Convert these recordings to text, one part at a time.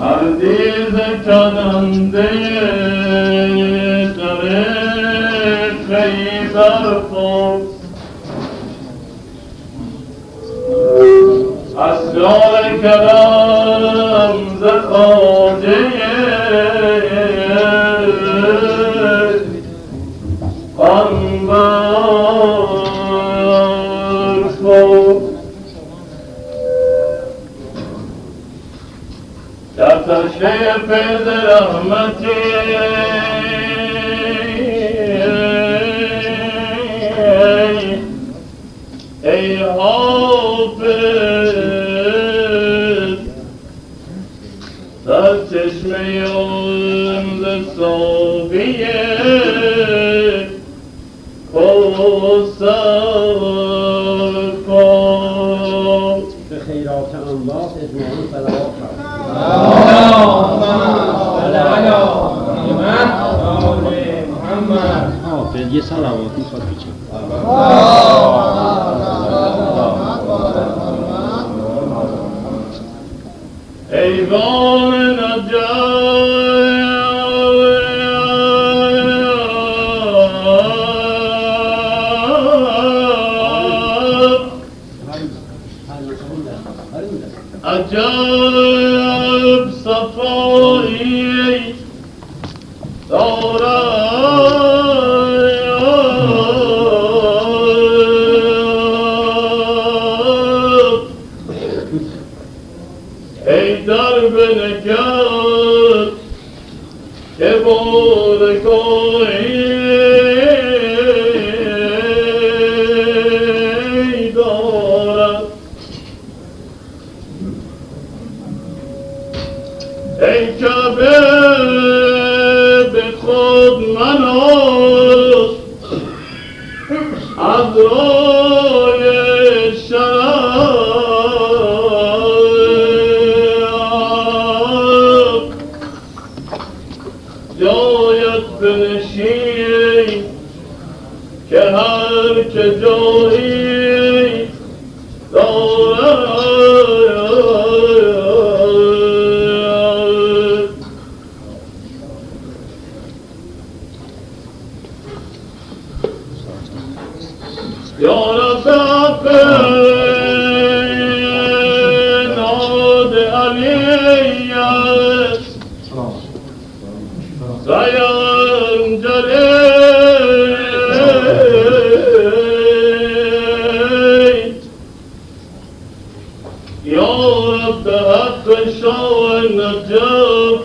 عزیز کننده در خیبر خود اسرار کرم ز خواجه قنبر خود در تشریح فیض رحمتی ای حافظ در چشمه ز صافیه کوثر کن به خیرات الله اجماعی صلوات فرمایید. حافظ یه صلوات میخواد بچه. ایوان عجب صفایی دارد ای در بنکرد که بارگاهی دارد ای کعبه به خود مناز از رای شرف جایت بنشین که هر که جایی دارد یا رب حق ناد علیت سیم جلیت یا رب حق شاه نجف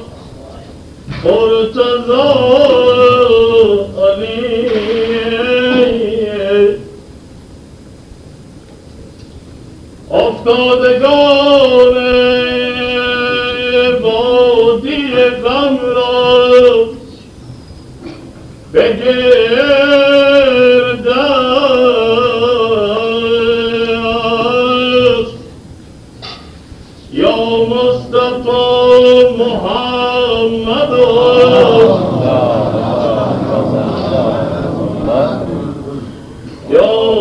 مرتضی علی افتادگان وادی غم را به گرد است یا مصطفی محمد یا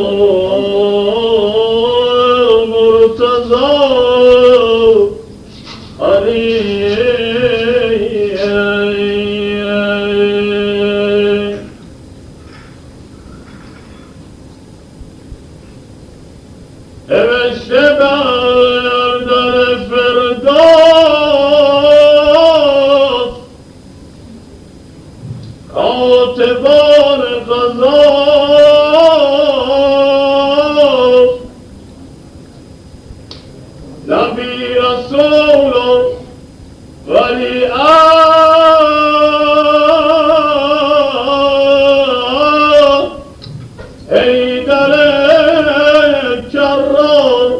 مرتضی علی نوشته بر در فردوس کاتبان قضا نبی رسول ولی حیدر کرار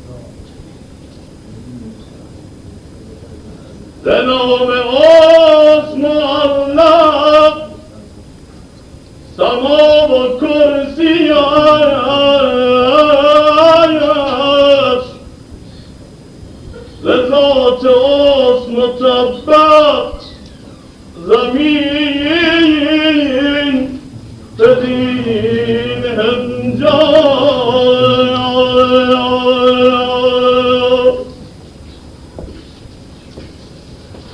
به نام اسم الله سما و کرسی است لذات اسم مطبق زمین بدین هنجار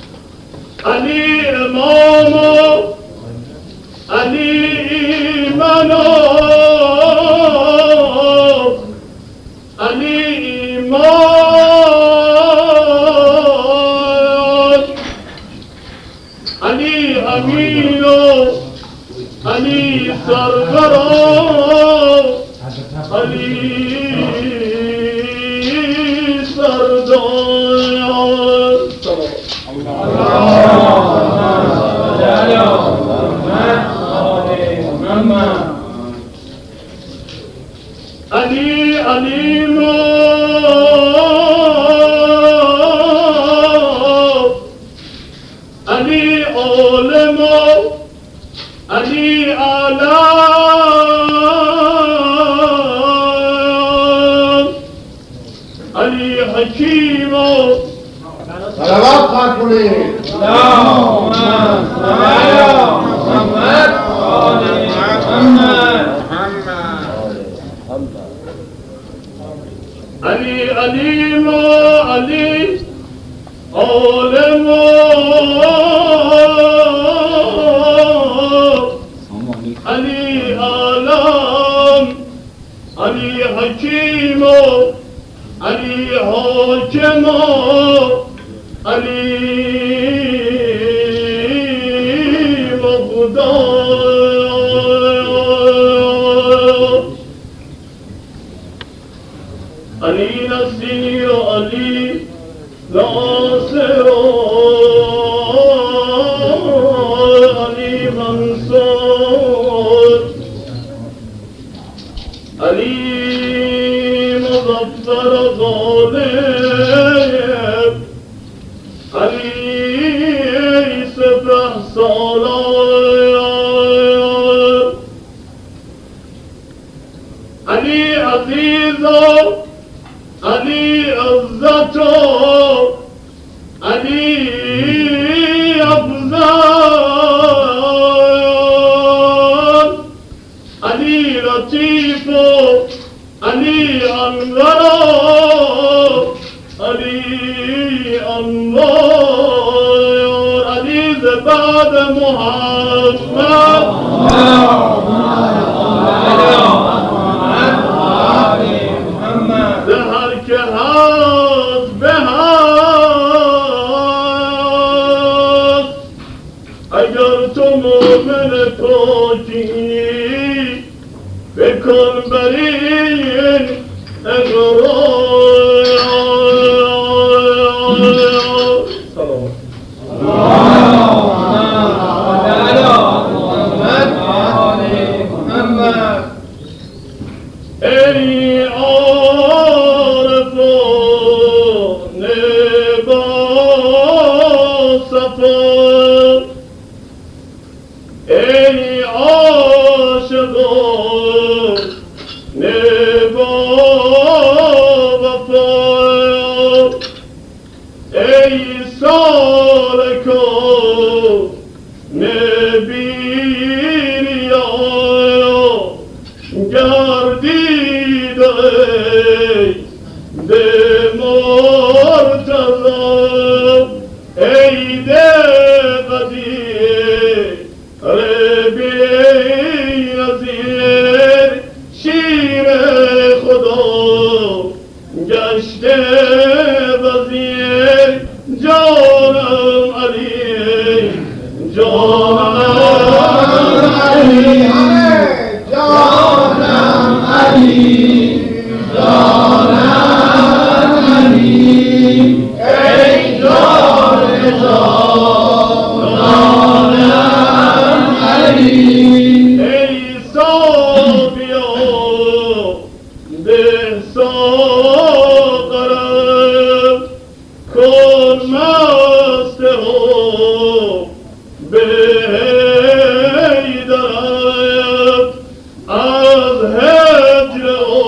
ایمان علی امین و علی سرورا علی سردار علی علیم علی عالم علی علم علی حکیم صلوات خواهد کنید. علی علیم علی عالم علی علم علی حکیم علی حاکم علی مقدار علی نصیر علی ناصر علی منصور علی مظفر غالب علی سپه سالار علی عزیز علی عزت علی افضل علی لطیف علی انور علی انوار علی زباد محمد هر که هست به هست اگر تو مومن پاکی بکن بر این اقرار ای عارفان با صفا ای عاشقان با وفا ای سالکان بی‌ریا گردیده به مرتضی ای ده قدیر بی نظیر شیر خدا گشته وزیر جانم علی جانم علی جانم علی جانم علی ای جان جانم علی ای صافیا به ساغرم کن مسته به حیدرم از هجر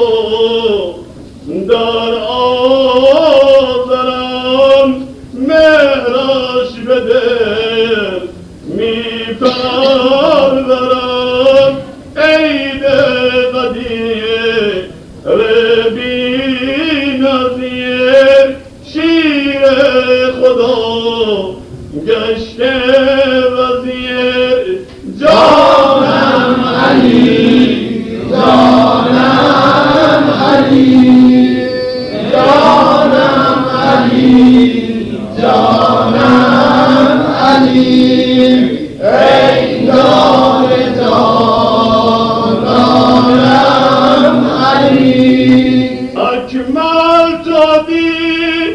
در آذرم مهرش به دل می پرورم عید قدیر بی نظیر شیر خدا گشته وزیر جانم علی جانم علی جانم علی جانم علی ای دار جانانم علی اکمل تو دید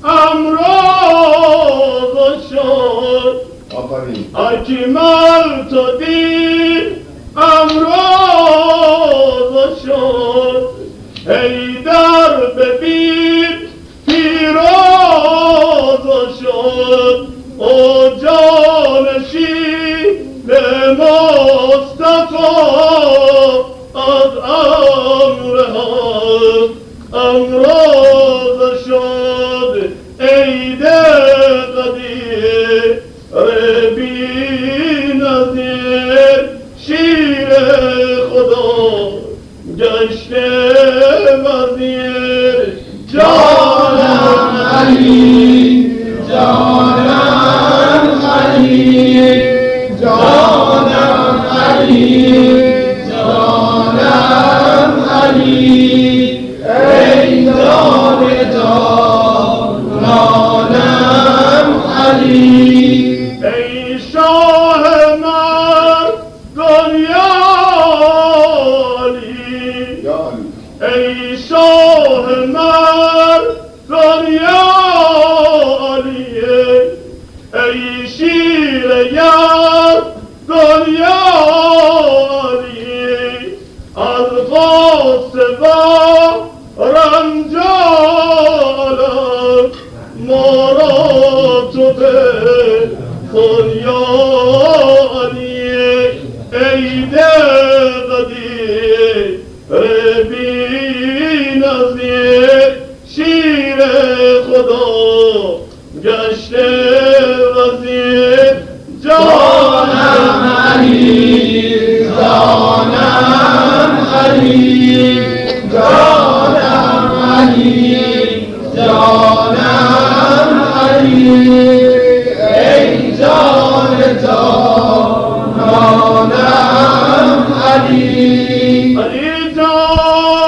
امراض شد آفرین اکمل تو دید امراض شد ای در ببین پیراز شد او جانشین مصطفی از امراض شد ای قدیر بی نظیر شیر خدا گشته وزیر جانم علی جانم علی جانم علی جانم علی ای دار جانانم علی ای شاه مردان یا علی ای شاه مردان یا علی ای شیر یزدان یا علی از غاص و رنجالت ما را تو بخون یا علی ای قدیر بی نظیر شیر خدا گشته وزیر جانم علی جانم علی جانم علی جانم علی ای جان جانانم علی علی جان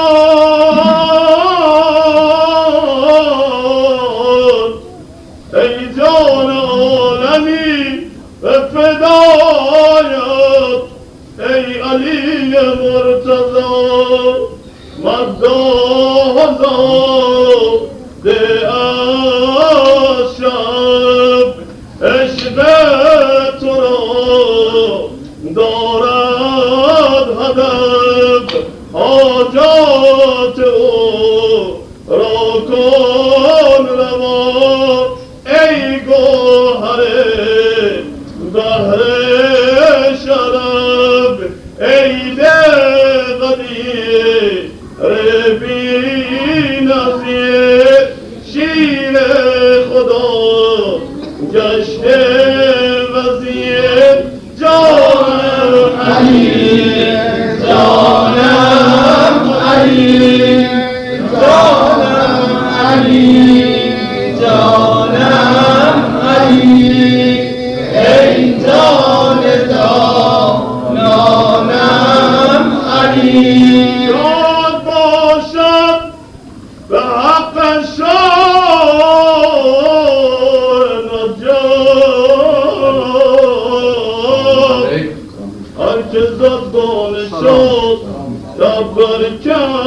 ای جان عالمی به فدایت ای علی مرتضی مدازا ده اشرف عشق تو را دارد هدف حاجات او را کن روا ای گوهر بحر شرف ای قدیر بی نظیر شیر خدا گشته وزیر جانم علی جانم علی جانم علی جانم علی ای جان جانانم علی یاد باشد به حق شاه نجات هر که زد بانشاد در برکت